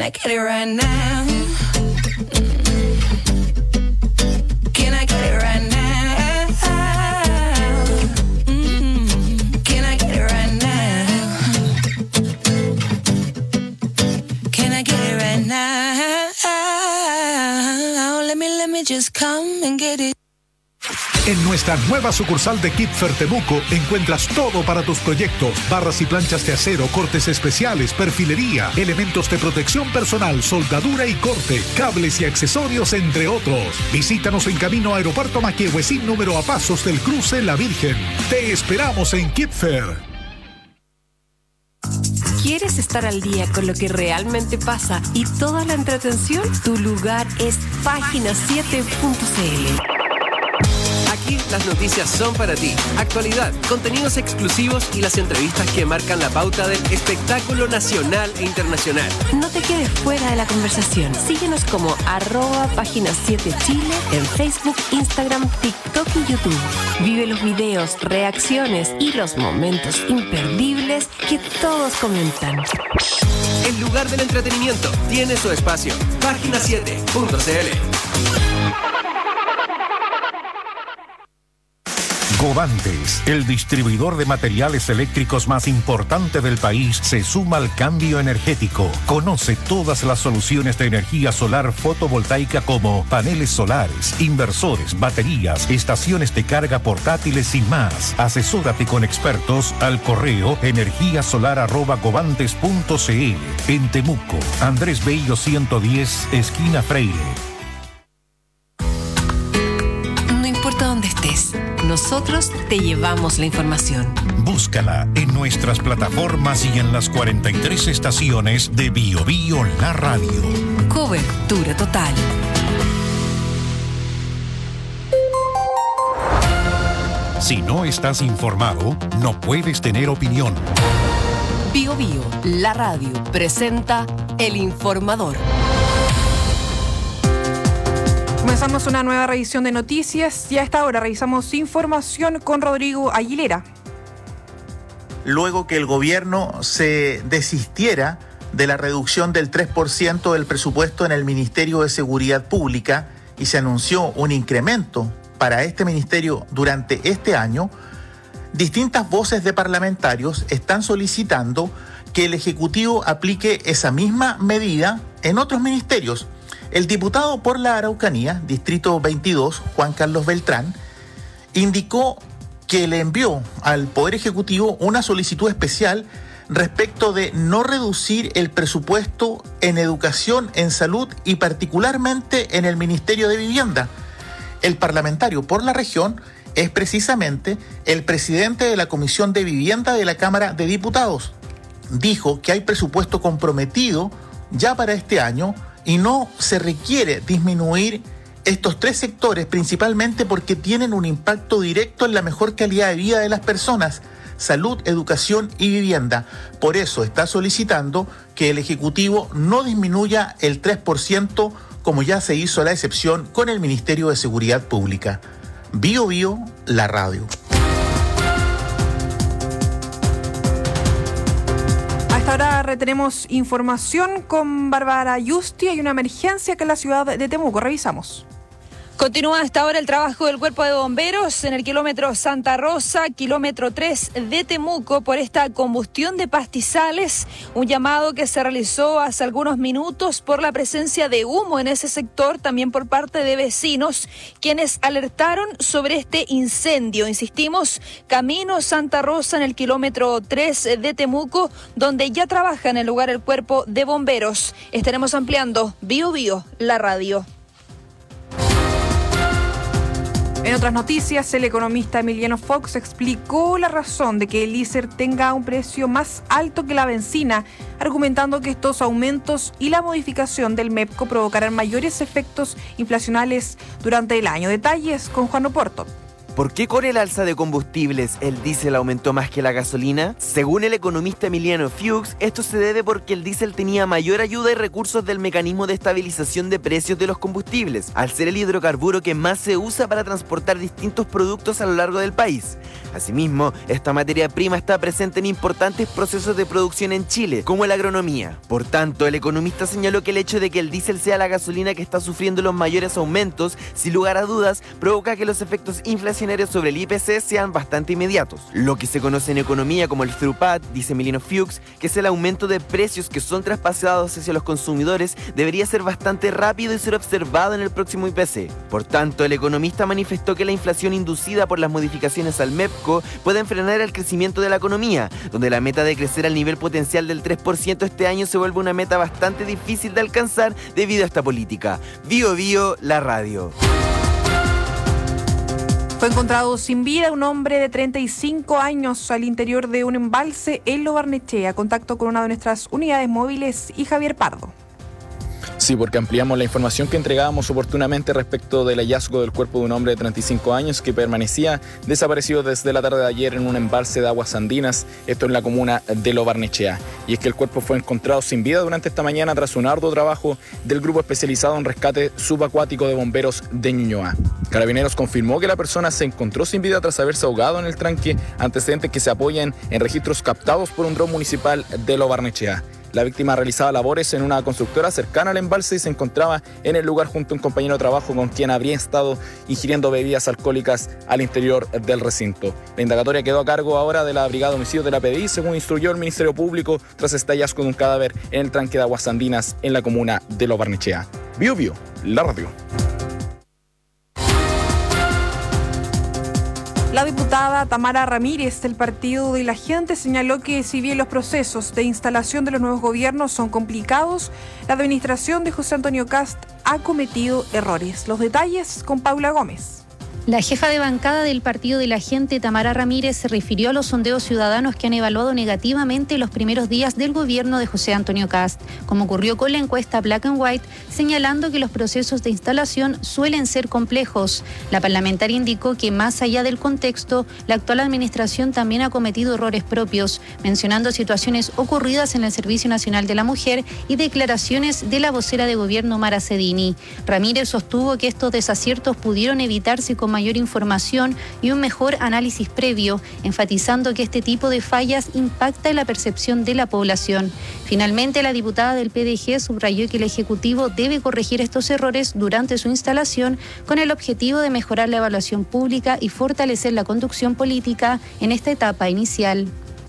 I get it right now? Can I get it right now? Can I get it right now? Can I get it right now? Let me just come and get it. En nuestra nueva sucursal de Kipfer Temuco encuentras todo para tus proyectos: barras y planchas de acero, cortes especiales, perfilería, elementos de protección personal, soldadura y corte, cables y accesorios, entre otros. Visítanos en camino a Aeropuerto Maquehue, número a pasos del cruce La Virgen. Te esperamos en Kipfer. ¿Quieres estar al día con lo que realmente pasa y toda la entretención? Tu lugar es página7.cl. Aquí las noticias son para ti. Actualidad, contenidos exclusivos y las entrevistas que marcan la pauta del espectáculo nacional e internacional. No te quedes fuera de la conversación. Síguenos como @página7chile en Facebook, Instagram, TikTok y YouTube. Vive los videos, reacciones y los momentos imperdibles que todos comentan. El lugar del entretenimiento tiene su espacio. Página7.cl. Govantes, el distribuidor de materiales eléctricos más importante del país, se suma al cambio energético. Conoce todas las soluciones de energía solar fotovoltaica como paneles solares, inversores, baterías, estaciones de carga portátiles y más. Asesórate con expertos al correo energiasolar@govantes.cl. En Temuco, Andrés Bello 110, esquina Freire. No importa dónde estés, nosotros te llevamos la información. Búscala en nuestras plataformas y en las 43 estaciones de Bio Bio La Radio. Cobertura total. Si no estás informado, no puedes tener opinión. Bio Bio La Radio presenta El Informador. Comenzamos una nueva revisión de noticias y a esta hora revisamos información con Rodrigo Aguilera. Luego que el gobierno se desistiera de la reducción del 3% del presupuesto en el Ministerio de Seguridad Pública y se anunció un incremento para este ministerio durante este año, distintas voces de parlamentarios están solicitando que el Ejecutivo aplique esa misma medida en otros ministerios. El diputado por la Araucanía, Distrito 22, Juan Carlos Beltrán, indicó que le envió al Poder Ejecutivo una solicitud especial respecto de no reducir el presupuesto en educación, en salud y particularmente en el Ministerio de Vivienda. El parlamentario por la región es precisamente el presidente de la Comisión de Vivienda de la Cámara de Diputados. Dijo que hay presupuesto comprometido ya para este año y no se requiere disminuir estos tres sectores, principalmente porque tienen un impacto directo en la mejor calidad de vida de las personas: salud, educación y vivienda. Por eso está solicitando que el Ejecutivo no disminuya el 3%, como ya se hizo la excepción con el Ministerio de Seguridad Pública. Bio Bio, la radio. Ahora retenemos información con Bárbara Yusti. Hay una emergencia acá en la ciudad de Temuco. Revisamos. Continúa hasta ahora el trabajo del Cuerpo de Bomberos en el kilómetro Santa Rosa, kilómetro 3 de Temuco, por esta combustión de pastizales. Un llamado que se realizó hace algunos minutos por la presencia de humo en ese sector, también por parte de vecinos, quienes alertaron sobre este incendio. Insistimos, camino Santa Rosa en el kilómetro 3 de Temuco, donde ya trabaja en el lugar el Cuerpo de Bomberos. Estaremos ampliando Bio Bio, la radio. En otras noticias, el economista Emiliano Fox explicó la razón de que el diésel tenga un precio más alto que la benzina, argumentando que estos aumentos y la modificación del MEPCO provocarán mayores efectos inflacionales durante el año. Detalles con Juan Oporto. ¿Por qué con el alza de combustibles el diésel aumentó más que la gasolina? Según el economista Emiliano Fuchs, esto se debe porque el diésel tenía mayor ayuda y recursos del mecanismo de estabilización de precios de los combustibles, al ser el hidrocarburo que más se usa para transportar distintos productos a lo largo del país. Asimismo, esta materia prima está presente en importantes procesos de producción en Chile, como la agronomía. Por tanto, el economista señaló que el hecho de que el diésel sea la gasolina que está sufriendo los mayores aumentos, sin lugar a dudas, provoca que los efectos inflacionarios sobre el IPC sean bastante inmediatos. Lo que se conoce en economía como el throughput, dice Emiliano Fuchs, que es el aumento de precios que son traspasados hacia los consumidores, debería ser bastante rápido y ser observado en el próximo IPC. Por tanto, el economista manifestó que la inflación inducida por las modificaciones al MEPCO pueden frenar el crecimiento de la economía, donde la meta de crecer al nivel potencial del 3% este año se vuelve una meta bastante difícil de alcanzar debido a esta política. Bio Bio, la radio. Fue encontrado sin vida un hombre de 35 años al interior de un embalse en Lo Barnechea. Contacto con una de nuestras unidades móviles y Javier Pardo. Sí, porque ampliamos la información que entregábamos oportunamente respecto del hallazgo del cuerpo de un hombre de 35 años que permanecía desaparecido desde la tarde de ayer en un embalse de aguas andinas, esto en la comuna de Lo Barnechea. Y es que el cuerpo fue encontrado sin vida durante esta mañana tras un arduo trabajo del grupo especializado en rescate subacuático de bomberos de Ñuñoa. Carabineros confirmó que la persona se encontró sin vida tras haberse ahogado en el tranque, antecedentes que se apoyan en registros captados por un dron municipal de Lo Barnechea. La víctima realizaba labores en una constructora cercana al embalse y se encontraba en el lugar junto a un compañero de trabajo con quien habría estado ingiriendo bebidas alcohólicas al interior del recinto. La indagatoria quedó a cargo ahora de la Brigada de Homicidios de la PDI, según instruyó el Ministerio Público, tras este hallazgo de un cadáver en el tranque de aguas andinas en la comuna de Lo Barnechea. Bio Bio, la radio. La diputada Tamara Ramírez del Partido de la Gente señaló que si bien los procesos de instalación de los nuevos gobiernos son complicados, la administración de José Antonio Kast ha cometido errores. Los detalles con Paula Gómez. La jefa de bancada del Partido de la Gente, Tamara Ramírez, se refirió a los sondeos ciudadanos que han evaluado negativamente los primeros días del gobierno de José Antonio Kast, como ocurrió con la encuesta Black and White, señalando que los procesos de instalación suelen ser complejos. La parlamentaria indicó que más allá del contexto, la actual administración también ha cometido errores propios, mencionando situaciones ocurridas en el Servicio Nacional de la Mujer y declaraciones de la vocera de gobierno Mara Cedini. Ramírez sostuvo que estos desaciertos pudieron evitarse con mayor información y un mejor análisis previo, enfatizando que este tipo de fallas impacta en la percepción de la población. Finalmente, la diputada del PDG subrayó que el Ejecutivo debe corregir estos errores durante su instalación con el objetivo de mejorar la evaluación pública y fortalecer la conducción política en esta etapa inicial.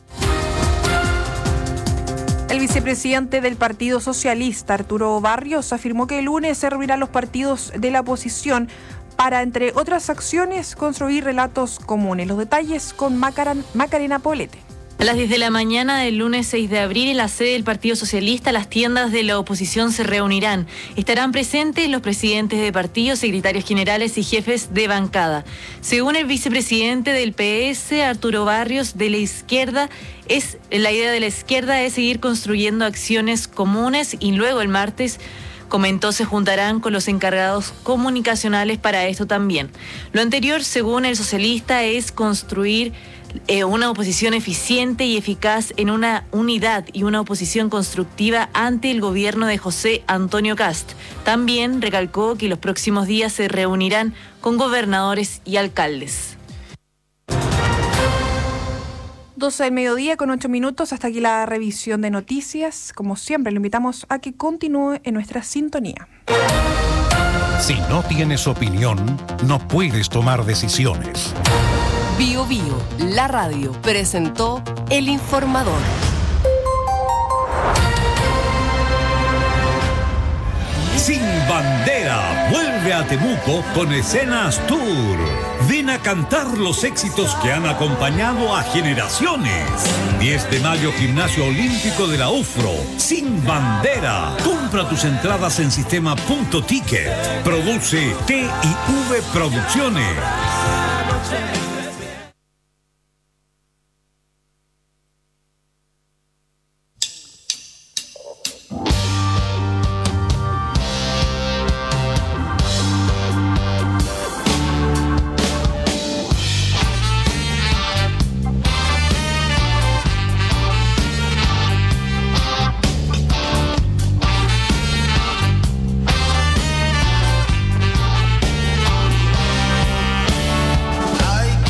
El vicepresidente del Partido Socialista, Arturo Barrios, afirmó que el lunes se reunirán los partidos de la oposición para, entre otras acciones, construir relatos comunes. Los detalles con Macarena Poblete. A las 10 de la mañana del lunes 6 de abril, en la sede del Partido Socialista, las tiendas de la oposición se reunirán. Estarán presentes los presidentes de partidos, secretarios generales y jefes de bancada. Según el vicepresidente del PS, Arturo Barrios, de la izquierda, la idea de la izquierda es seguir construyendo acciones comunes y luego el martes, comentó, se juntarán con los encargados comunicacionales para esto también. Lo anterior, según el socialista, es construir una oposición eficiente y eficaz en una unidad y una oposición constructiva ante el gobierno de José Antonio Kast. También recalcó que los próximos días se reunirán con gobernadores y alcaldes. 12 del mediodía con 8 minutos, hasta aquí la revisión de noticias. Como siempre, lo invitamos a que continúe en nuestra sintonía. Si no tienes opinión, no puedes tomar decisiones. Bio Bio, la radio, presentó El Informador. Sin Bandera vuelve a Temuco con Escenas Tour. Ven a cantar los éxitos que han acompañado a generaciones. 10 de mayo, Gimnasio Olímpico de la UFRO. Sin Bandera. Compra tus entradas en sistema.ticket. Produce T&V Producciones. Hay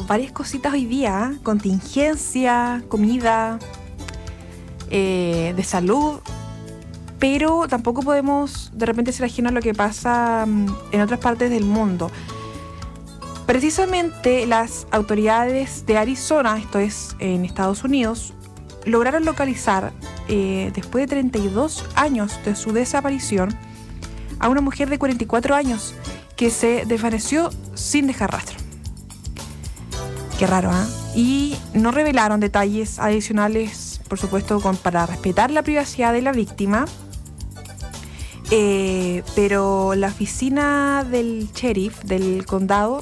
varias cositas hoy día, ¿eh? Contingencia, comida, de salud, pero tampoco podemos de repente ser ajenos a lo que pasa en otras partes del mundo. Precisamente las autoridades de Arizona, esto es en Estados Unidos, lograron localizar, después de 32 años de su desaparición, a una mujer de 44 años que se desvaneció sin dejar rastro. Qué raro, ¿eh? Y no revelaron detalles adicionales, por supuesto, para respetar la privacidad de la víctima. Pero la oficina del sheriff del condado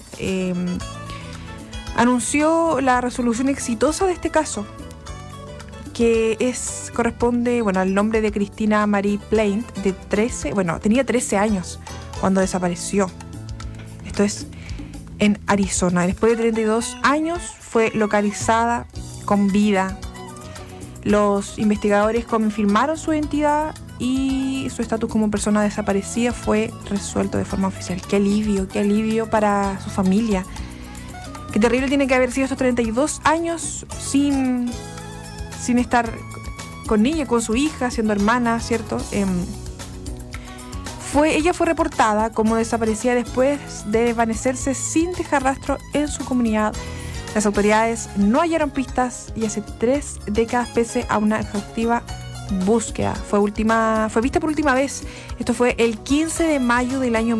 anunció la resolución exitosa de este caso, que corresponde al nombre de Christina Marie Plaint, tenía 13 años cuando desapareció. Esto es en Arizona. Después de 32 años fue localizada con vida. Los investigadores confirmaron su identidad y su estatus como persona desaparecida fue resuelto de forma oficial. Qué alivio para su familia. Qué terrible tiene que haber sido estos 32 años sin estar con ella, con su hija, siendo hermana, ¿cierto? Ella fue reportada como desaparecida después de desvanecerse sin dejar rastro en su comunidad. Las autoridades no hallaron pistas y hace 3 décadas, pese a una exhaustiva búsqueda. Fue vista por última vez. Esto fue el 15 de mayo del año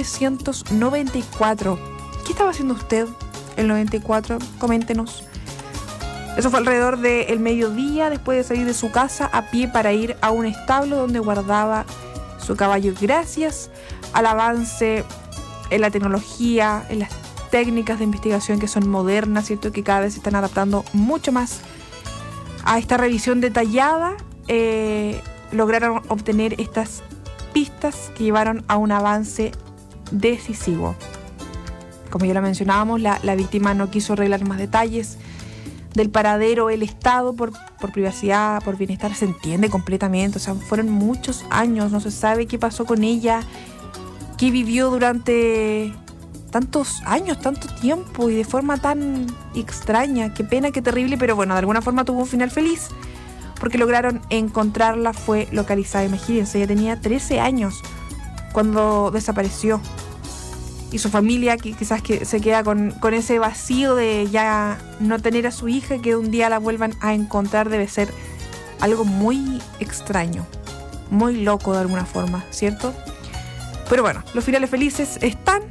1994. ¿Qué estaba haciendo usted el 94? Coméntenos. Eso fue alrededor del mediodía, después de salir de su casa a pie para ir a un establo donde guardaba su caballo. Gracias al avance en la tecnología, en las técnicas de investigación que son modernas, ¿cierto? Que cada vez se están adaptando mucho más a esta revisión detallada, lograron obtener estas pistas que llevaron a un avance decisivo. Como ya lo mencionábamos, la víctima no quiso revelar más detalles del paradero, el estado, por privacidad, por bienestar. Se entiende completamente, o sea, fueron muchos años, no se sabe qué pasó con ella, qué vivió durante tantos años, tanto tiempo y de forma tan extraña. Qué pena, qué terrible, pero bueno, de alguna forma tuvo un final feliz porque lograron encontrarla, fue localizada. Imagínense, ella tenía 13 años cuando desapareció. Y su familia quizás que se queda con ese vacío de ya no tener a su hija, que un día la vuelvan a encontrar. Debe ser algo muy extraño, muy loco de alguna forma, ¿cierto? Pero bueno, los finales felices están.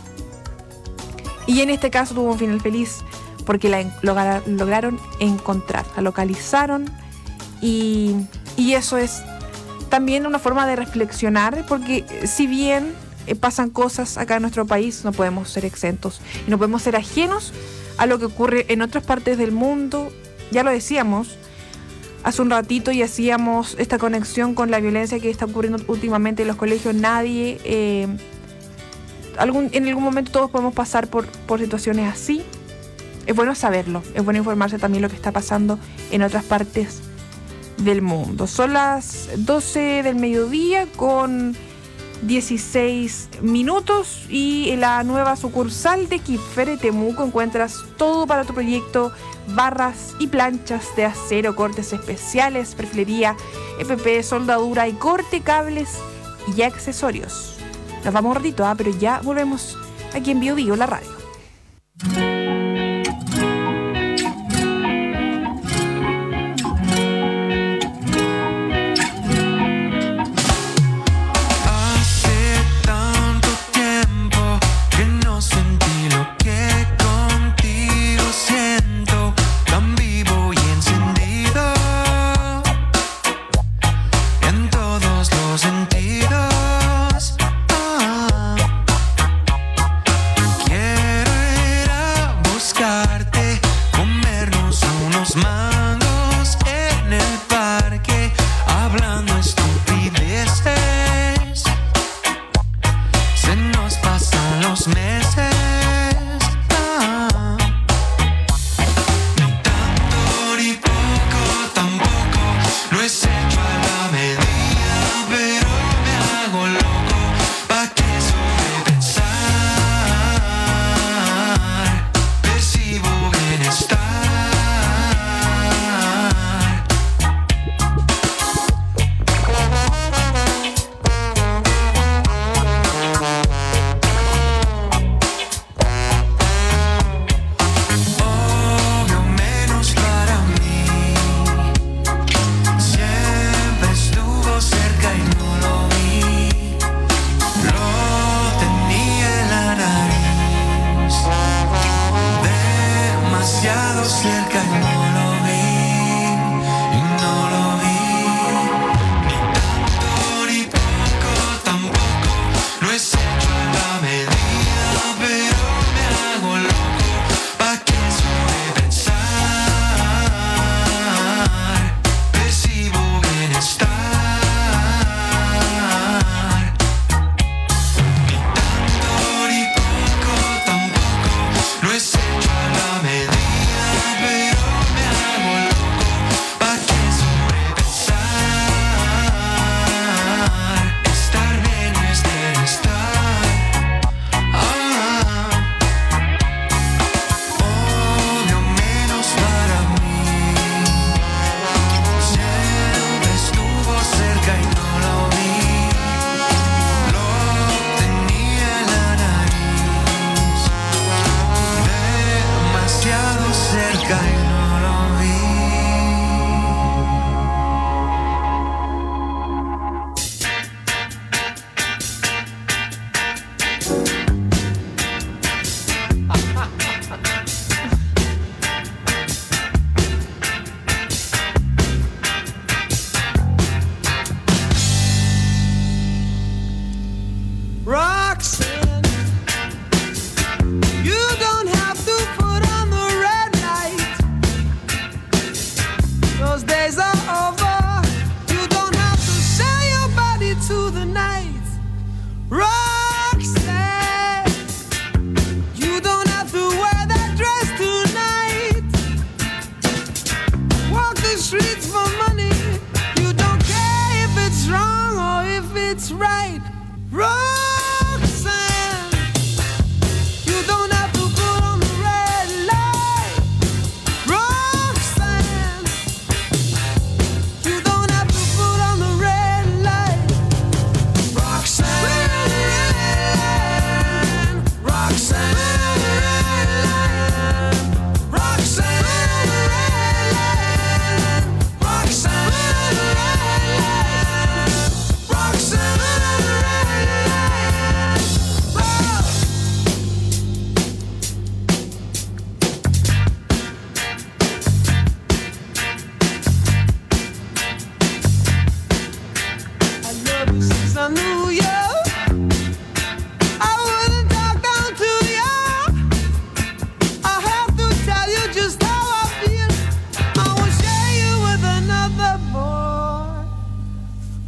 Y en este caso tuvo un final feliz porque la lograron encontrar, la localizaron. Y eso es también una forma de reflexionar, porque si bien pasan cosas acá en nuestro país, no podemos ser exentos y no podemos ser ajenos a lo que ocurre en otras partes del mundo. Ya lo decíamos hace un ratito y hacíamos esta conexión con la violencia que está ocurriendo últimamente en los colegios. Nadie, en algún momento todos podemos pasar por situaciones así. Es bueno saberlo, es bueno informarse también lo que está pasando en otras partes del mundo. Son las 12 del mediodía con 16 minutos y en la nueva sucursal de Kipfer Temuco encuentras todo para tu proyecto: barras y planchas de acero, cortes especiales, perfilería, FP, soldadura y corte cables y accesorios. Nos vamos un ratito, pero ya volvemos aquí en Bio Bio, la radio. Quiero ir a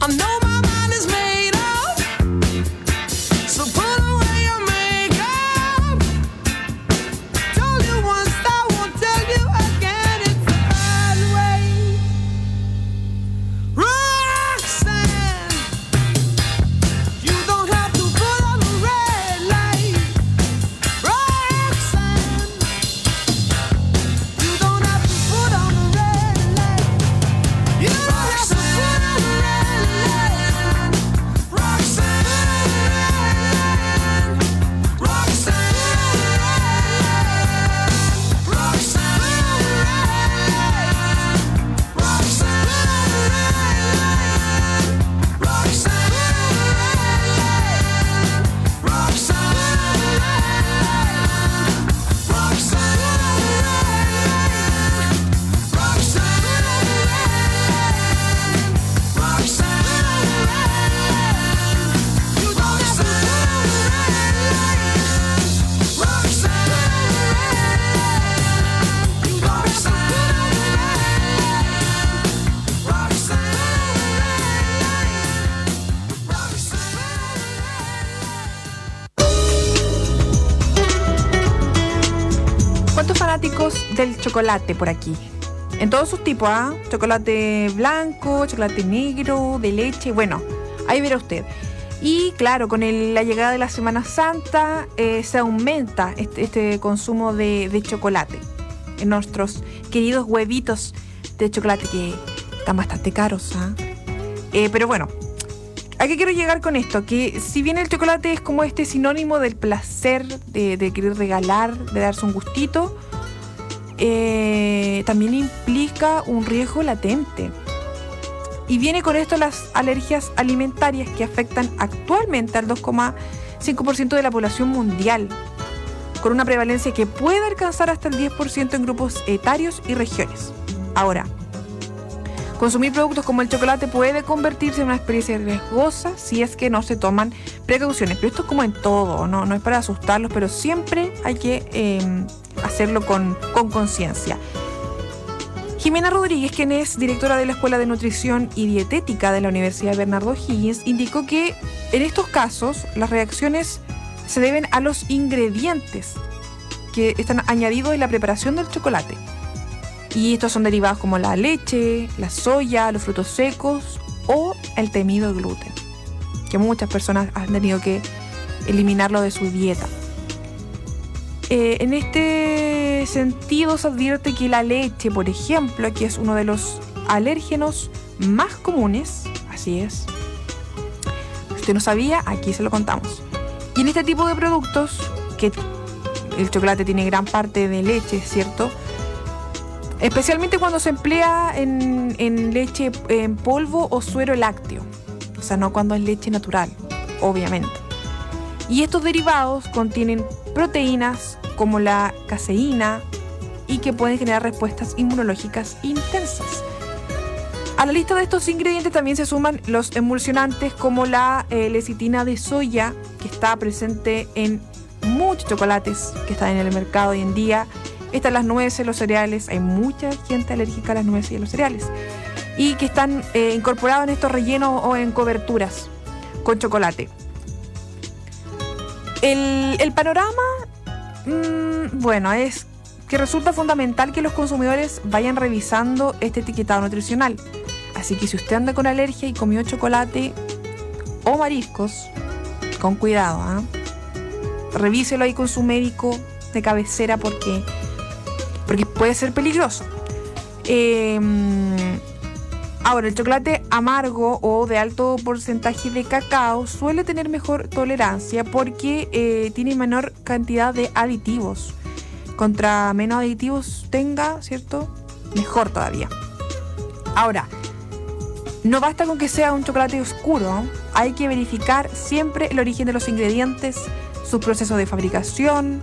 I know my mind is made up, so put away your makeup. Told you once, I won't tell you again. It's the bad way. Roxanne, you don't have to put on the red light. Roxanne, you don't have to put on the red light. You don't have to put on the red light. Roxanne, Roxanne, ¿Cuántos fanáticos del chocolate por aquí? En todos sus tipos, ¿ah? Chocolate blanco, chocolate negro, de leche, bueno, ahí verá usted. Y claro, con la llegada de la Semana Santa se aumenta este consumo de chocolate. En nuestros queridos huevitos de chocolate que están bastante caros, ¿ah? Pero bueno, ¿a qué quiero llegar con esto? Que si bien el chocolate es como este sinónimo del placer, de querer regalar, de darse un gustito, también implica un riesgo latente. Y viene con esto las alergias alimentarias que afectan actualmente al 2,5% de la población mundial, con una prevalencia que puede alcanzar hasta el 10% en grupos etarios y regiones. Ahora, consumir productos como el chocolate puede convertirse en una experiencia riesgosa si es que no se toman precauciones. Pero esto es como en todo, no es para asustarlos, pero siempre hay que hacerlo con conciencia. Jimena Rodríguez, quien es directora de la Escuela de Nutrición y Dietética de la Universidad Bernardo O'Higgins, indicó que en estos casos las reacciones se deben a los ingredientes que están añadidos en la preparación del chocolate. Y estos son derivados como la leche, la soya, los frutos secos o el temido gluten, que muchas personas han tenido que eliminarlo de su dieta. En este sentido se advierte que la leche, por ejemplo, que es uno de los alérgenos más comunes, así es, si usted no sabía, aquí se lo contamos. Y en este tipo de productos, que el chocolate tiene gran parte de leche, ¿cierto?, especialmente cuando se emplea en leche en polvo o suero lácteo, o sea, no cuando es leche natural, obviamente. Y estos derivados contienen proteínas como la caseína y que pueden generar respuestas inmunológicas intensas. A la lista de estos ingredientes también se suman los emulsionantes como la lecitina de soya, que está presente en muchos chocolates que están en el mercado hoy en día. Están las nueces, los cereales, hay mucha gente alérgica a las nueces y a los cereales, y que están incorporados en estos rellenos o en coberturas con chocolate. El panorama, bueno, es que resulta fundamental que los consumidores vayan revisando este etiquetado nutricional. Así que si usted anda con alergia y comió chocolate o mariscos, con cuidado, revíselo ahí con su médico de cabecera porque puede ser peligroso. Ahora, el chocolate amargo o de alto porcentaje de cacao suele tener mejor tolerancia porque tiene menor cantidad de aditivos. Contra menos aditivos tenga, ¿cierto?, mejor todavía. Ahora, no basta con que sea un chocolate oscuro, hay que verificar siempre el origen de los ingredientes, sus procesos de fabricación,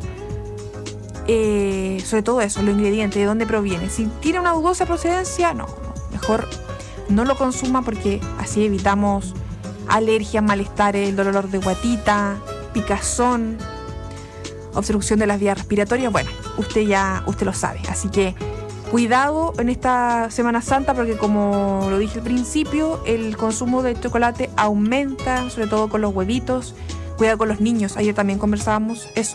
sobre todo eso, los ingredientes, de dónde proviene. Si tiene una dudosa procedencia, mejor no lo consuma porque así evitamos alergias, malestares, el dolor de guatita, picazón, obstrucción de las vías respiratorias. Bueno, usted lo sabe, así que Cuidado en esta Semana Santa porque, como lo dije al principio, el consumo de chocolate aumenta, sobre todo con los huevitos. Cuidado con los niños. Ayer también conversábamos eso.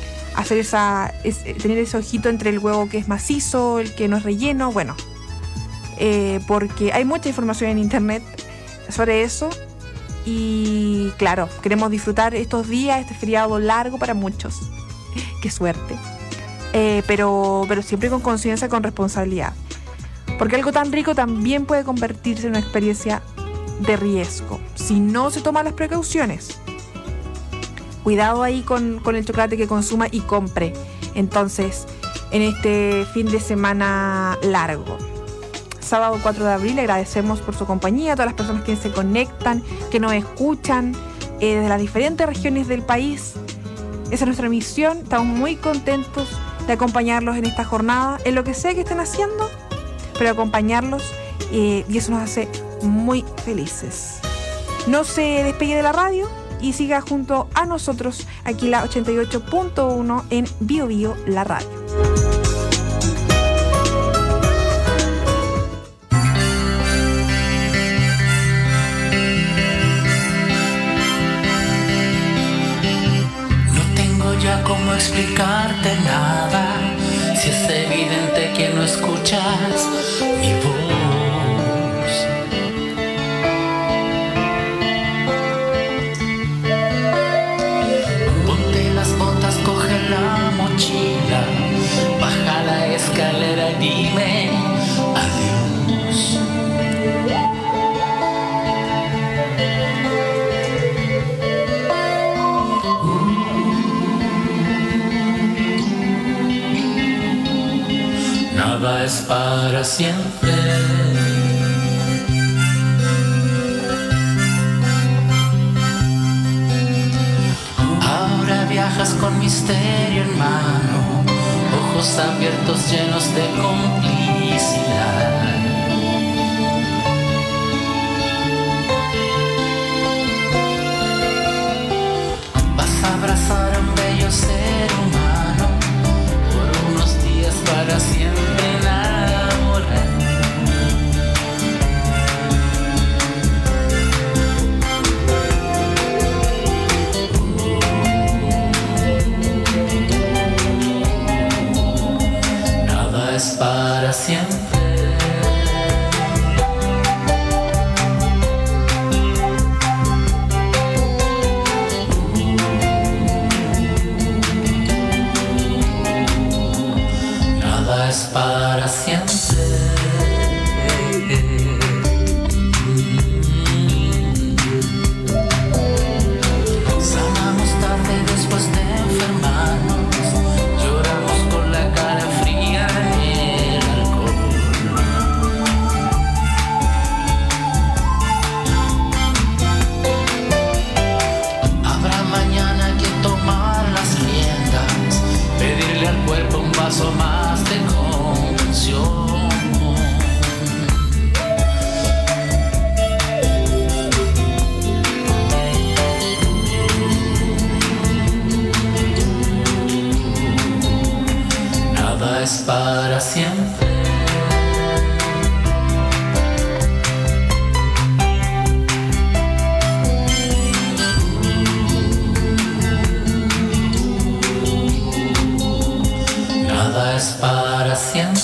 Tener ese ojito entre el huevo que es macizo, el que no es relleno, bueno. Porque hay mucha información en internet sobre eso. Y claro, queremos disfrutar estos días, este feriado largo para muchos. Qué suerte. Pero siempre con conciencia, con responsabilidad. Porque algo tan rico también puede convertirse en una experiencia de riesgo si no se toman las precauciones. Cuidado ahí con el chocolate que consuma y compre. Entonces, en este fin de semana largo. Sábado 4 de abril, le agradecemos por su compañía a todas las personas que se conectan, que nos escuchan desde las diferentes regiones del país. Esa es nuestra misión. Estamos muy contentos de acompañarlos en esta jornada, en lo que sea que estén haciendo, pero acompañarlos y eso nos hace muy felices. No se despegue de la radio y siga junto a nosotros aquí la 88.1 en Bio Bio, la radio. Ya cómo explicarte nada, si es evidente que no escuchas mi voz. Ponte las botas, coge la mochila, baja la escalera y dime adiós. Nada es para siempre. Ahora viajas con misterio en mano, ojos abiertos llenos de complicidad. Vas a abrazar a un bello ser humano por unos días para siempre. Para siempre. Nada es para siempre. Sanamos tarde después de enfermarnos, lloramos con la cara fría. Paso más de comprensión. Nada es para siempre. Nada es para siempre.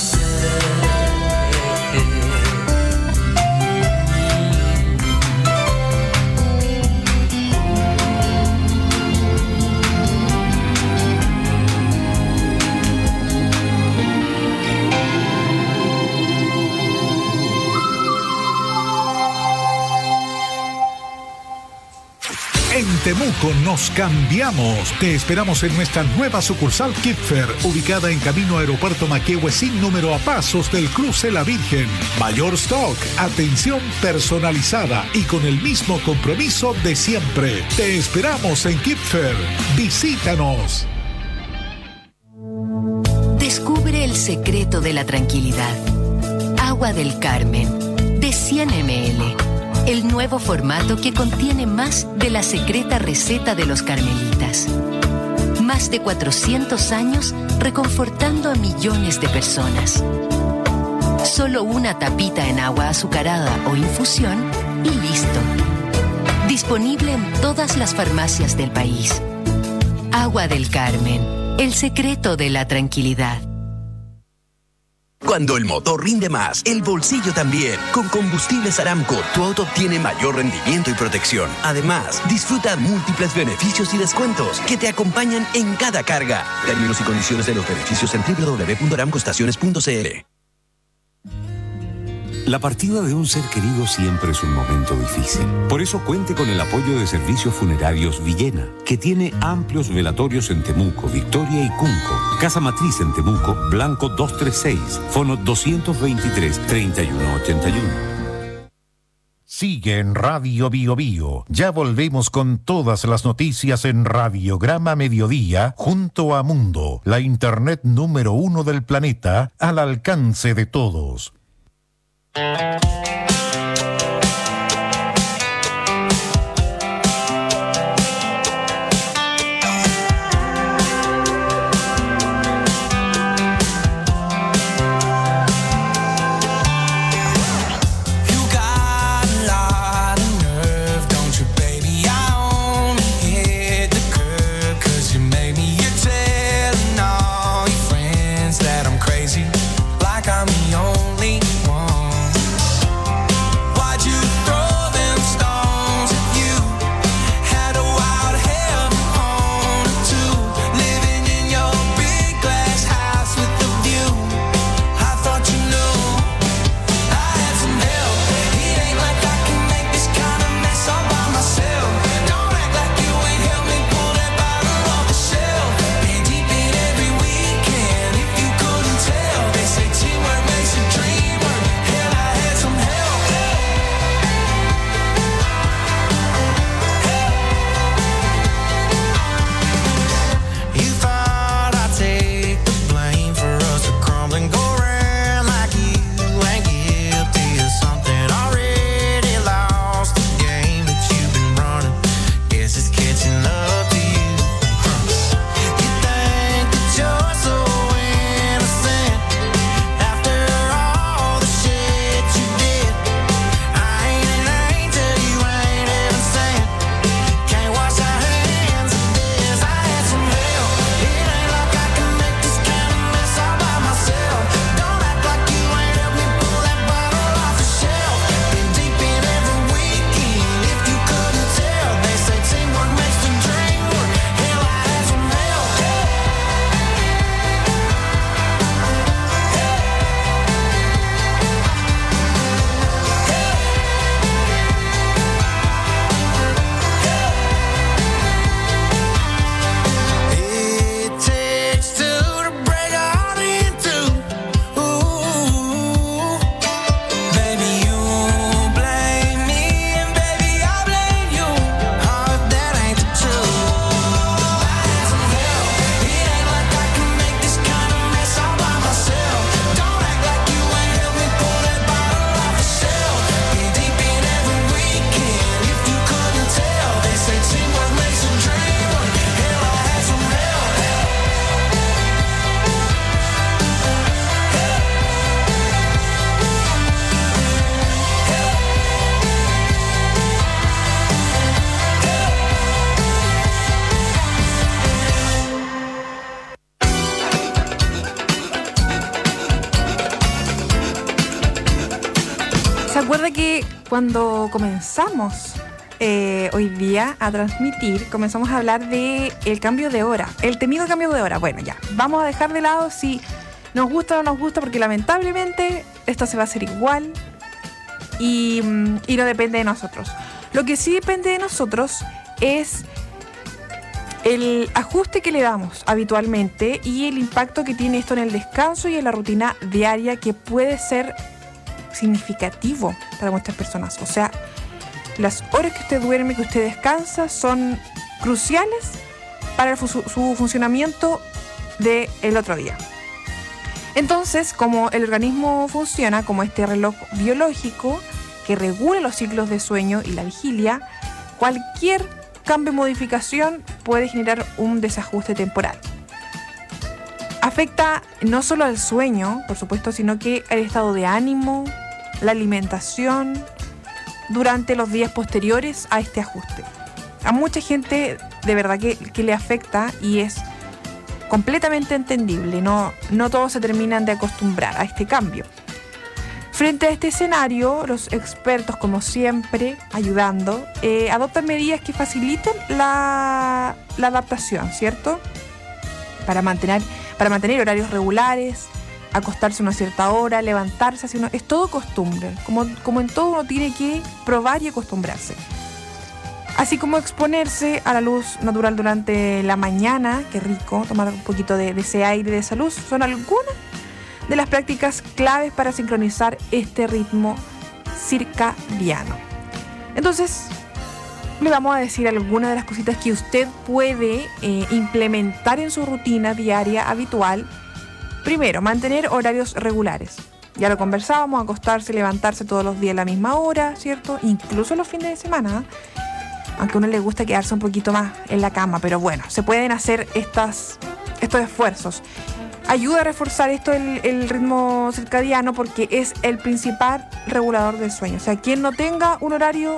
En Temuco nos cambiamos. Te esperamos en nuestra nueva sucursal Kipfer, ubicada en camino Aeropuerto Maquehue, sin número, a pasos del cruce La Virgen. Mayor stock, atención personalizada y con el mismo compromiso de siempre. Te esperamos en Kipfer. Visítanos. Descubre el secreto de la tranquilidad. Agua del Carmen, de 100 ml. El nuevo formato que contiene más de la secreta receta de los carmelitas. Más de 400 años reconfortando a millones de personas. Solo una tapita en agua azucarada o infusión y listo. Disponible en todas las farmacias del país. Agua del Carmen, el secreto de la tranquilidad. Cuando el motor rinde más, el bolsillo también. Con Combustibles Aramco, tu auto obtiene mayor rendimiento y protección. Además, disfruta múltiples beneficios y descuentos que te acompañan en cada carga. Términos y condiciones de los beneficios en www.aramcoestaciones.cl. La partida de un ser querido siempre es un momento difícil. Por eso cuente con el apoyo de Servicios Funerarios Villena, que tiene amplios velatorios en Temuco, Victoria y Cunco. Casa Matriz en Temuco, Blanco 236, Fono 223-3181. Sigue en Radio Bio Bio. Ya volvemos con todas las noticias en Radiograma Mediodía, junto a Mundo, la internet número 1 del planeta, al alcance de todos. ¿Se acuerda que cuando comenzamos hoy día a transmitir, comenzamos a hablar de el cambio de hora, el temido cambio de hora? Bueno, ya, vamos a dejar de lado si nos gusta o no nos gusta, porque lamentablemente esto se va a hacer igual y no depende de nosotros. Lo que sí depende de nosotros es el ajuste que le damos habitualmente y el impacto que tiene esto en el descanso y en la rutina diaria, que puede ser significativo para muchas personas. O sea, las horas que usted duerme, que usted descansa, son cruciales para su funcionamiento del otro día. Entonces, como el organismo funciona como este reloj biológico que regula los ciclos de sueño y la vigilia, cualquier cambio o modificación puede generar un desajuste temporal. Afecta no solo al sueño, por supuesto, sino que el estado de ánimo, la alimentación, durante los días posteriores a este ajuste. A mucha gente de verdad que le afecta y es completamente entendible. No todos se terminan de acostumbrar a este cambio. Frente a este escenario, los expertos, como siempre, ayudando, adoptan medidas que faciliten la adaptación, ¿cierto? Para mantener horarios regulares, acostarse a una cierta hora, levantarse, es todo costumbre. Como en todo, uno tiene que probar y acostumbrarse. Así como exponerse a la luz natural durante la mañana, qué rico, tomar un poquito de ese aire de esa luz, son algunas de las prácticas claves para sincronizar este ritmo circadiano. Entonces, le vamos a decir algunas de las cositas que usted puede implementar en su rutina diaria habitual. Primero, mantener horarios regulares. Ya lo conversábamos, acostarse, levantarse todos los días a la misma hora, ¿cierto? Incluso los fines de semana, aunque a uno le gusta quedarse un poquito más en la cama, pero bueno, se pueden hacer estos esfuerzos. Ayuda a reforzar esto el ritmo circadiano porque es el principal regulador del sueño. O sea, quien no tenga un horario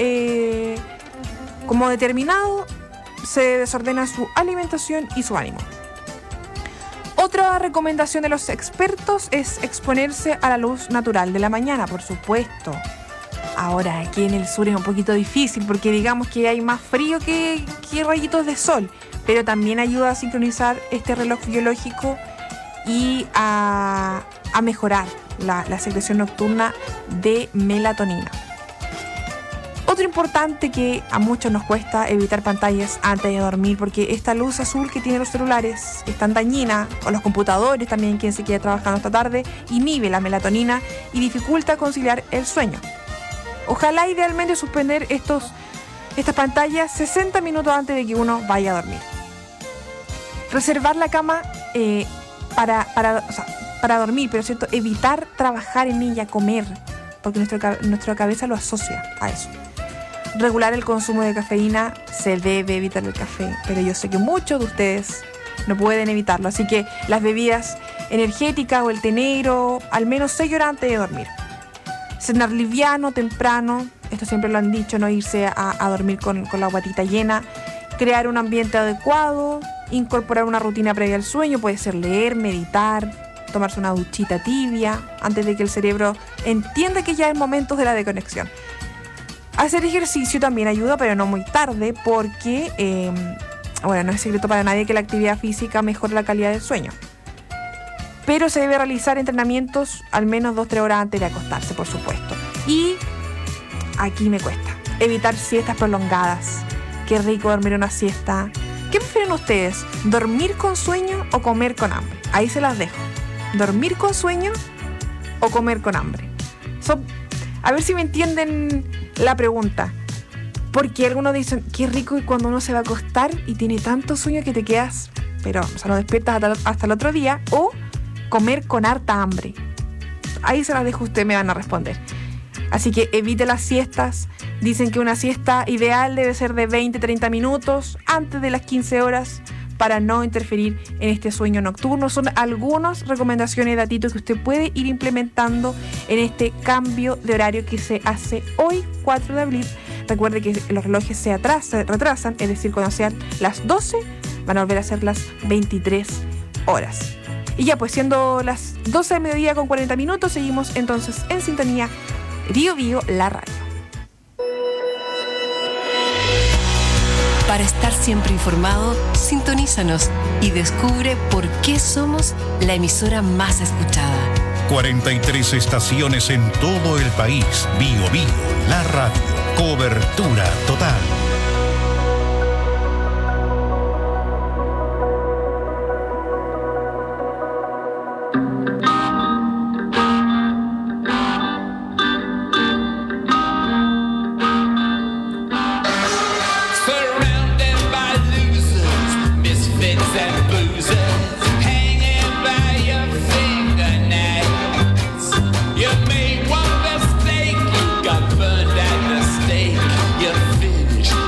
como determinado, se desordena su alimentación y su ánimo. Otra recomendación de los expertos es exponerse a la luz natural de la mañana, por supuesto. Ahora, aquí en el sur es un poquito difícil porque digamos que hay más frío que rayitos de sol, pero también ayuda a sincronizar este reloj biológico y a mejorar la secreción nocturna de melatonina. Otro importante que a muchos nos cuesta evitar pantallas antes de dormir porque esta luz azul que tienen los celulares es tan dañina, o los computadores también, quien se queda trabajando esta tarde, inhibe la melatonina y dificulta conciliar el sueño. Ojalá idealmente suspender estas pantallas 60 minutos antes de que uno vaya a dormir. Reservar la cama para dormir, pero cierto, evitar trabajar en ella, comer, porque nuestra cabeza lo asocia a eso. Regular el consumo de cafeína, se debe evitar el café, pero yo sé que muchos de ustedes no pueden evitarlo, así que las bebidas energéticas o el té negro, al menos 6 horas antes de dormir. Cenar liviano, temprano, esto siempre lo han dicho, no irse a dormir con la guatita llena. Crear un ambiente adecuado, incorporar una rutina previa al sueño, puede ser leer, meditar, tomarse una duchita tibia antes de que el cerebro entienda que ya es momento de la desconexión. Hacer ejercicio también ayuda, pero no muy tarde, porque, no es secreto para nadie que la actividad física mejora la calidad del sueño. Pero se debe realizar entrenamientos al menos 2-3 horas antes de acostarse, por supuesto. Y aquí me cuesta. Evitar siestas prolongadas. Qué rico dormir una siesta. ¿Qué prefieren ustedes? ¿Dormir con sueño o comer con hambre? Ahí se las dejo. ¿Dormir con sueño o comer con hambre? A ver si me entienden la pregunta. Porque algunos dicen, qué rico y cuando uno se va a acostar y tiene tanto sueño que te quedas, no despiertas hasta el otro día. O comer con harta hambre. Ahí se las dejo, ustedes me van a responder. Así que evite las siestas. Dicen que una siesta ideal debe ser de 20-30 minutos antes de las 15 horas para no interferir en este sueño nocturno. Son algunas recomendaciones, datitos que usted puede ir implementando en este cambio de horario que se hace hoy, 4 de abril. Recuerde que los relojes se retrasan, es decir, cuando sean las 12 van a volver a ser las 23 horas. Y ya, pues siendo las 12 de mediodía con 40 minutos, seguimos entonces en sintonía Bio Bio, la radio. Para estar siempre informado, sintonízanos y descubre por qué somos la emisora más escuchada. 43 estaciones en todo el país. Bio Bio, la radio. Cobertura total. You made one mistake, you got burned at the stake. You finished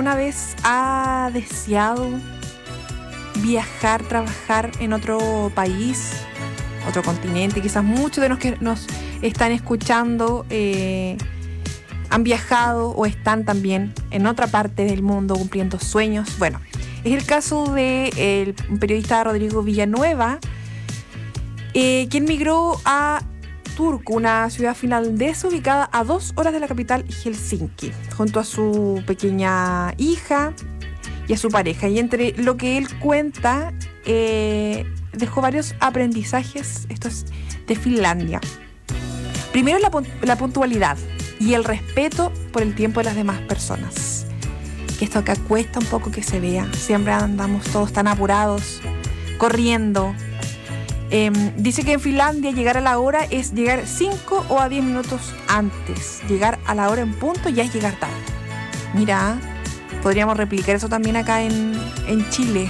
alguna vez ha deseado viajar, trabajar en otro país, otro continente? Quizás muchos de los que nos están escuchando han viajado o están también en otra parte del mundo cumpliendo sueños. Bueno, es el caso del periodista Rodrigo Villanueva, quien migró a Turku, una ciudad finlandesa ubicada a 2 horas de la capital Helsinki, junto a su pequeña hija y a su pareja. Y entre lo que él cuenta, dejó varios aprendizajes estos de Finlandia. Primero, la puntualidad y el respeto por el tiempo de las demás personas. Que esto acá cuesta un poco que se vea. Siempre andamos todos tan apurados, corriendo. Dice que en Finlandia llegar a la hora es llegar 5 o a 10 minutos antes. Llegar a la hora en punto ya es llegar tarde. Mira, podríamos replicar eso también acá en Chile.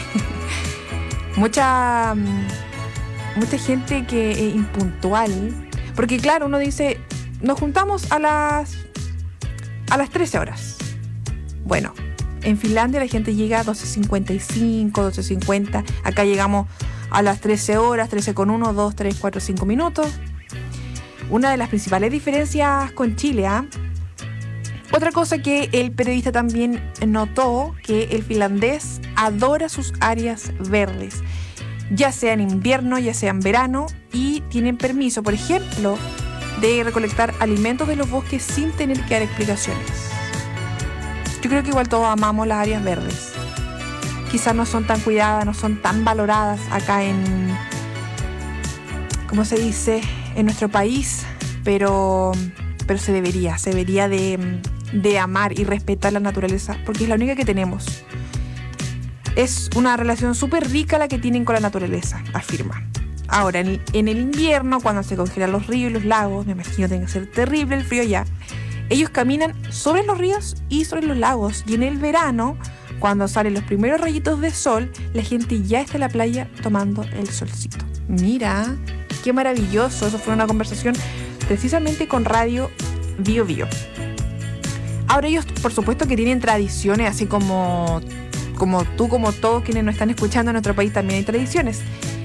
Mucha gente que es impuntual. Porque claro, uno dice, nos juntamos a las 13 horas. Bueno, en Finlandia la gente llega a 12:55, 12:50. Acá llegamos a las 13 horas, 13:01, 2, 3, 4, 5 minutos. Una de las principales diferencias con Chile, ¿eh? Otra cosa que el periodista también notó, que el finlandés adora sus áreas verdes, ya sea en invierno, ya sea en verano, y tienen permiso, por ejemplo, de recolectar alimentos de los bosques sin tener que dar explicaciones. Yo creo que igual todos amamos las áreas verdes. Quizás no son tan cuidadas, no son tan valoradas acá en, ¿cómo se dice?, en nuestro país, pero se debería de amar y respetar la naturaleza, porque es la única que tenemos. Es una relación súper rica la que tienen con la naturaleza, afirma. Ahora, en el invierno, cuando se congelan los ríos y los lagos, me imagino que tiene que ser terrible el frío ya, ellos caminan sobre los ríos y sobre los lagos, y en el verano, cuando salen los primeros rayitos de sol, la gente ya está en la playa tomando el solcito. Mira, qué maravilloso. Eso fue una conversación precisamente con Radio Bio Bio. Ahora ellos, por supuesto que tienen tradiciones, así como tú, como todos quienes nos están escuchando en nuestro país también hay tradiciones.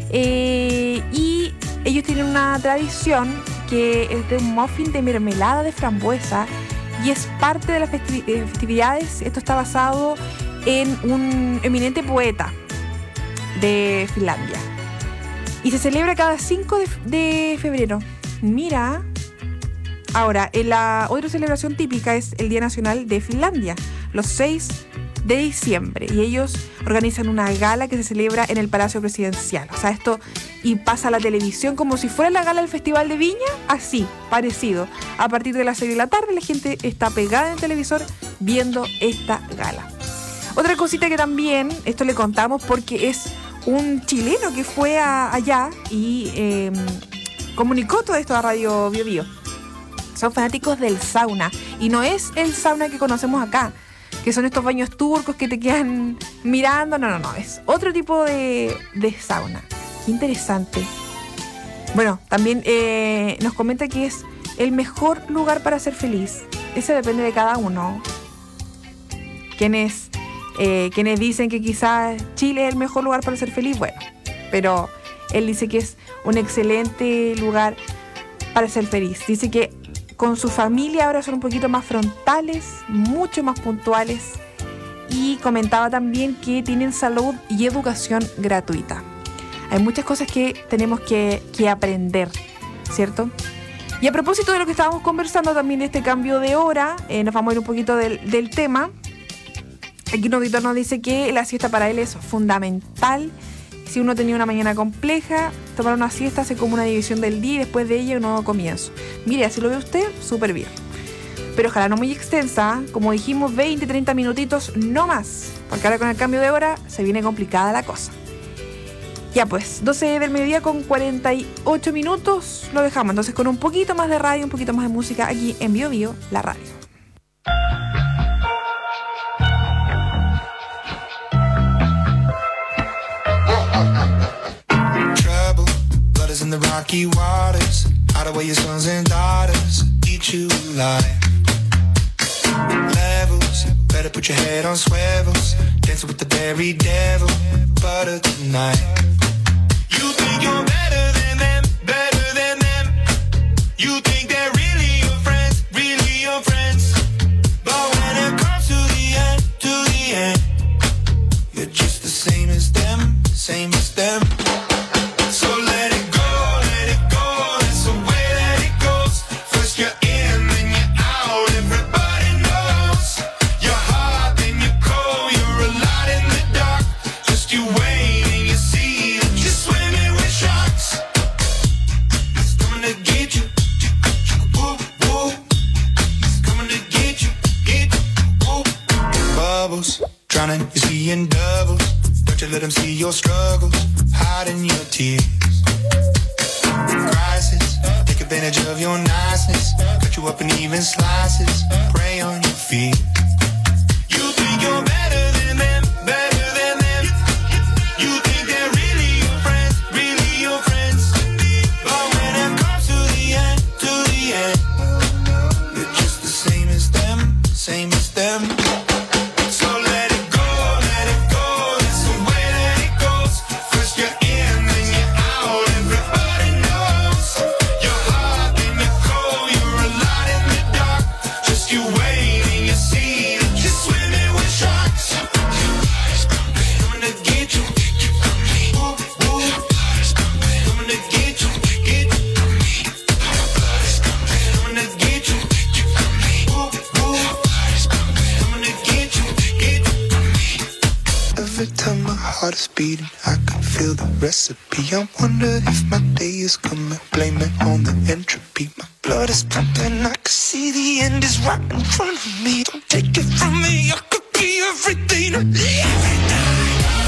Y ellos tienen una tradición que es de un muffin de mermelada de frambuesa y es parte de las festividades. Esto está basado en un eminente poeta de Finlandia y se celebra cada 5 de febrero. Mira. Ahora, la otra celebración típica es el Día Nacional de Finlandia, los 6 de diciembre, y ellos organizan una gala que se celebra en el Palacio Presidencial. O sea, esto y pasa a la televisión como si fuera la gala del Festival de Viña, así, parecido. A partir de las 6 de la tarde la gente está pegada en el televisor viendo esta gala. Otra cosita que también, esto le contamos porque es un chileno que fue allá y comunicó todo esto a Radio Bio Bio. Son fanáticos del sauna, y no es el sauna que conocemos acá, que son estos baños turcos que te quedan mirando. No, es otro tipo de sauna. Qué interesante. Bueno, también nos comenta que es el mejor lugar para ser feliz. Eso depende de cada uno. Quienes dicen que quizás Chile es el mejor lugar para ser feliz, bueno, pero él dice que es un excelente lugar para ser feliz. Dice que con su familia ahora son un poquito más frontales, mucho más puntuales, y comentaba también que tienen salud y educación gratuita. Hay muchas cosas que tenemos que aprender, ¿cierto? Y a propósito de lo que estábamos conversando también de este cambio de hora, nos vamos a ir un poquito del tema. Aquí un auditor nos dice que la siesta para él es fundamental. Si uno tenía una mañana compleja, tomar una siesta hace como una división del día y después de ella un nuevo comienzo. Mire, así lo ve usted, súper bien. Pero ojalá no muy extensa, como dijimos, 20, 30 minutitos, no más. Porque ahora con el cambio de hora se viene complicada la cosa. Ya pues, 12 del mediodía con 48 minutos, lo dejamos entonces con un poquito más de radio, un poquito más de música aquí en Bio Bio, la radio. In the rocky waters, hide away your sons and daughters, eat you alive. Levels, Better put your head on swivels, dancing with the very devil. Butter tonight. You think you're better than them, better than them. You think they're really your friends, really your friends. But when it comes to the end, you're just the same as them, same as them. So let it go, that's the way that it goes. First you're in, then you're out, everybody knows. You're hot, then you're cold, you're a lot in the dark. Just you wait and you see that you're swimming with sharks. It's coming to get you, woo, woo. It's coming to get you, woo. Bubbles, drowning, you're seeing doubles. Don't you let them see your struggles, hiding your tears. Crisis, take advantage of your niceness. Cut you up in even slices, prey on your feet. You think you're better than them, better than them. You think they're really your friends, really your friends. But when it comes to the end, you're just the same as them, same as them. So let it go, that's the way that it goes. First you're in, then you're out, everybody knows. You're hot, then you're cold, you're a lot in the dark. Just you wait and you see that you're swimming with sharks. Coming to get you, woo, woo. Coming to get you, coming to get you, woo, woo. Coming to get you, Every time my heart is beating, I can feel the recipe. I wonder if my day is coming, blame it on the entropy. My blood is pumping, I can see the end is right in front of me. Don't take it from me, I could be everything to me every night.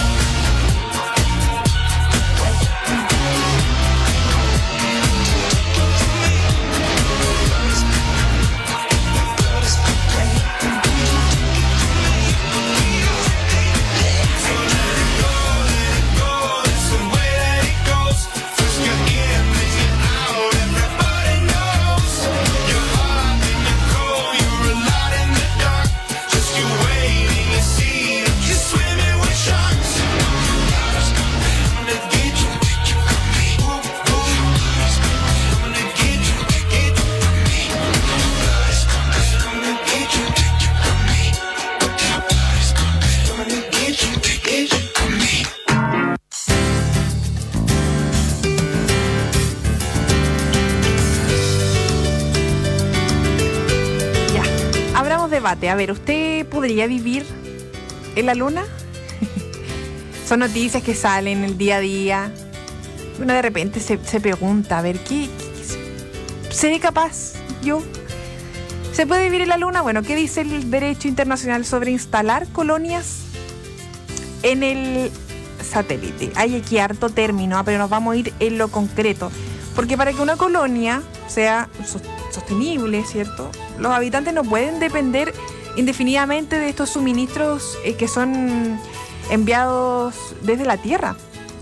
Debate. A ver, ¿usted podría vivir en la luna? Son noticias que salen el día a día. Uno de repente se pregunta, a ver, ¿qué seré capaz yo? ¿Se puede vivir en la luna? Bueno, ¿qué dice el derecho internacional sobre instalar colonias en el satélite? Hay aquí harto término, pero nos vamos a ir en lo concreto. Porque para que una colonia sea sostenible, ¿cierto?, los habitantes no pueden depender indefinidamente de estos suministros que son enviados desde la Tierra.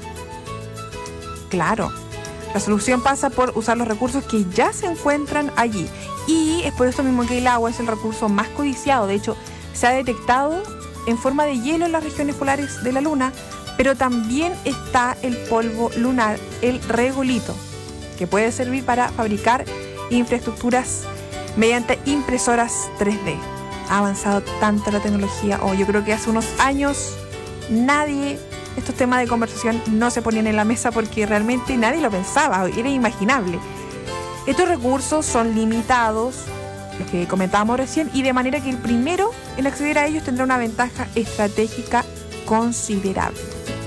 Claro, la solución pasa por usar los recursos que ya se encuentran allí. Y es por esto mismo que el agua es el recurso más codiciado. De hecho, se ha detectado en forma de hielo en las regiones polares de la Luna, pero también está el polvo lunar, el regolito, que puede servir para fabricar infraestructuras mediante impresoras 3D. Ha avanzado tanto la tecnología. Yo creo que hace unos años estos temas de conversación no se ponían en la mesa porque realmente nadie lo pensaba, era inimaginable. Estos recursos son limitados, los que comentábamos recién, y de manera que el primero en acceder a ellos tendrá una ventaja estratégica considerable.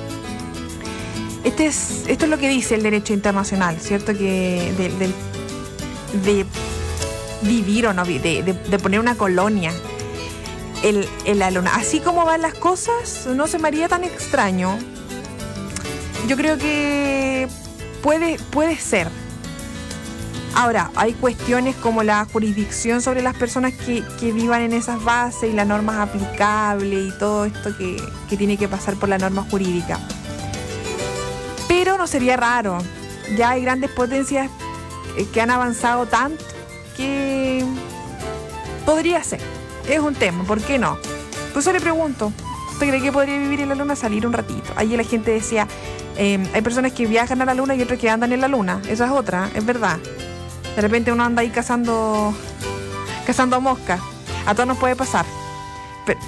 Esto es lo que dice el derecho internacional, ¿cierto? Que de vivir o no, de poner una colonia en la luna. Así como van las cosas, no se me haría tan extraño. Yo creo que puede ser. Ahora, hay cuestiones como la jurisdicción sobre las personas que vivan en esas bases y las normas aplicables y todo esto que tiene que pasar por la norma jurídica. Pero no sería raro. Ya hay grandes potencias que han avanzado tanto que podría ser. Es un tema, ¿por qué no? Por eso le pregunto, ¿usted cree que podría vivir en la luna? Salir un ratito. Ayer la gente decía, hay personas que viajan a la luna y otros que andan en la luna. Esa es otra, es verdad. De repente uno anda ahí cazando moscas. A todos nos puede pasar. Pero,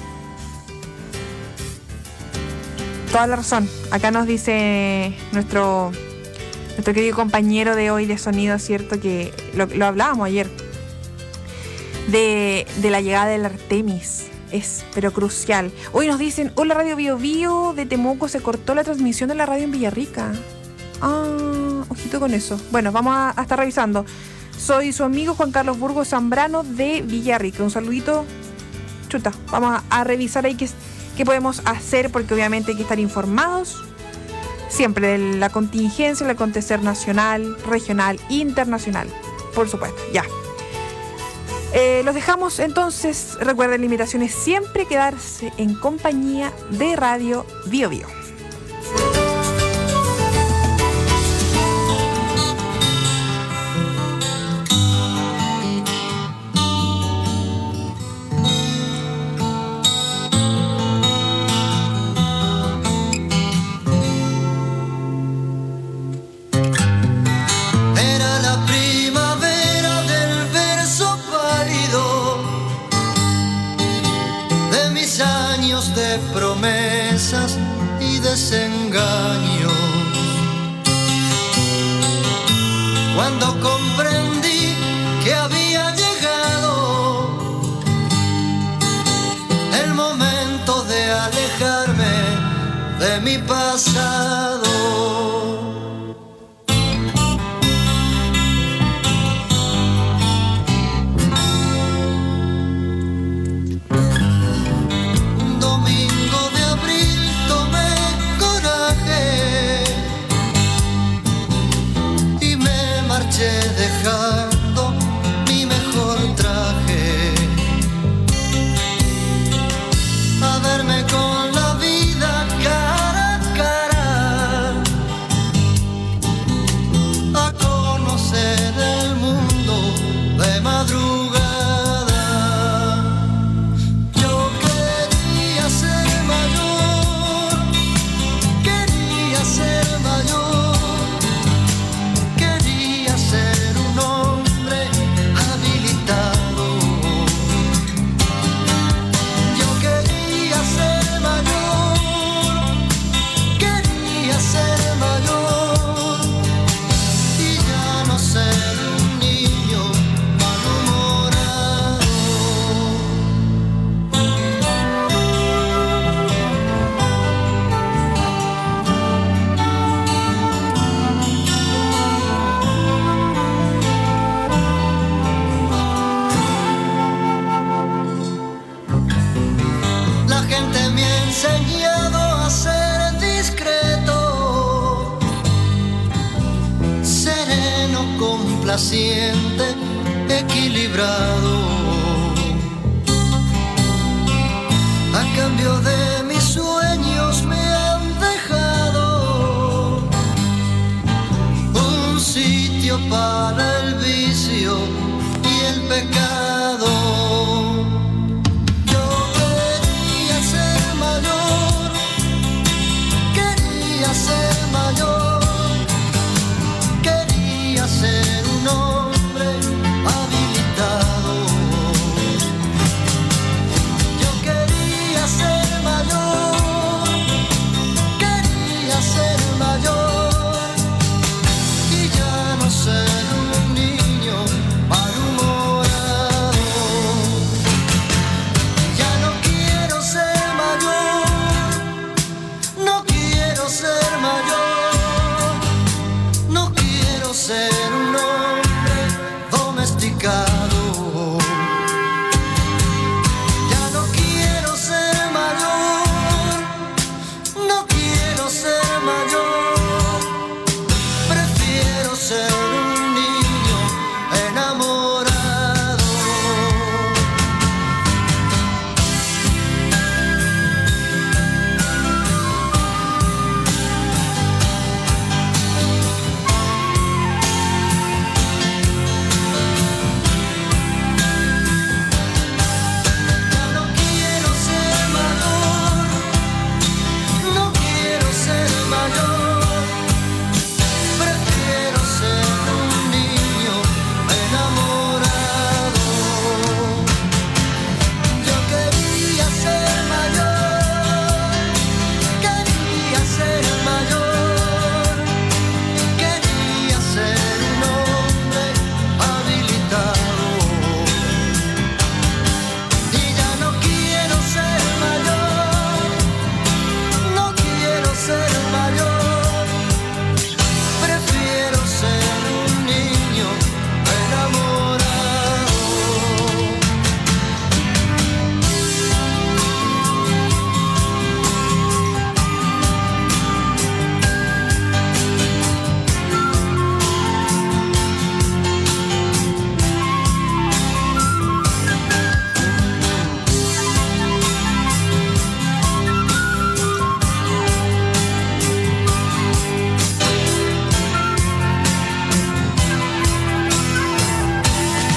toda la razón. Acá nos dice nuestro querido compañero de hoy de sonido, ¿cierto? Que lo hablábamos ayer. De la llegada del Artemis. Es, pero crucial. Hoy nos dicen, hola Radio Bio Bio de Temuco, se cortó la transmisión de la radio en Villarrica. Ojito con eso. Bueno, vamos a estar revisando. Soy su amigo Juan Carlos Burgos Zambrano de Villarrica. Un saludito. Chuta, vamos a revisar ahí qué podemos hacer, porque obviamente hay que estar informados siempre de la contingencia, el acontecer nacional, regional, internacional. Por supuesto, ya. Los dejamos entonces. Recuerden, la invitación es siempre quedarse en compañía de Radio Bio Bio. Promesas y desengaños. Cuando comprendí que había llegado el momento de alejarme de mi pasado. Dejando mi mejor traje, a verme con la vida cara a cara, a conocer el mundo de madrugada. Yo quería ser mayor, quería ser mayor. Ser un hombre habilitado. Yo quería ser mayor, quería ser mayor, y ya no ser un niño malhumorado. Enseñado a ser discreto, sereno, complaciente, equilibrado. A cambio de mis sueños me han dejado un sitio para el vicio y el pecado. Ser